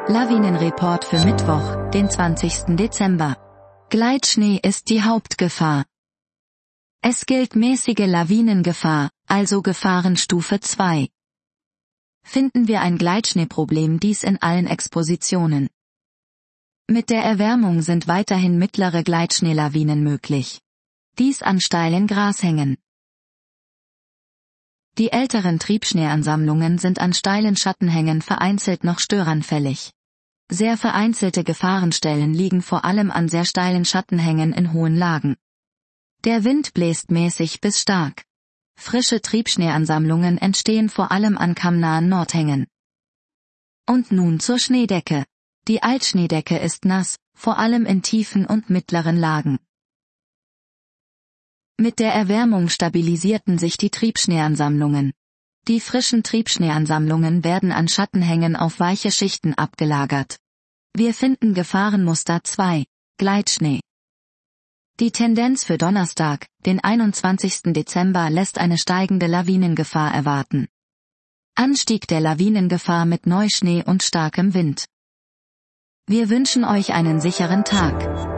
Lawinenreport für Mittwoch, den 20. Dezember. Gleitschnee ist die Hauptgefahr. Es gilt mäßige Lawinengefahr, also Gefahrenstufe 2. Finden wir ein Gleitschneeproblem, dies in allen Expositionen. Mit der Erwärmung sind weiterhin mittlere Gleitschneelawinen möglich. Dies an steilen Grashängen. Die älteren Triebschneeansammlungen sind an steilen Schattenhängen vereinzelt noch störanfällig. Sehr vereinzelte Gefahrenstellen liegen vor allem an sehr steilen Schattenhängen in hohen Lagen. Der Wind bläst mäßig bis stark. Frische Triebschneeansammlungen entstehen vor allem an kammnahen Nordhängen. Und nun zur Schneedecke. Die Altschneedecke ist nass, vor allem in tiefen und mittleren Lagen. Mit der Erwärmung stabilisierten sich die Triebschneeansammlungen. Die frischen Triebschneeansammlungen werden an Schattenhängen auf weiche Schichten abgelagert. Wir finden Gefahrenmuster 2, Gleitschnee. Die Tendenz für Donnerstag, den 21. Dezember, lässt eine steigende Lawinengefahr erwarten. Anstieg der Lawinengefahr mit Neuschnee und starkem Wind. Wir wünschen euch einen sicheren Tag.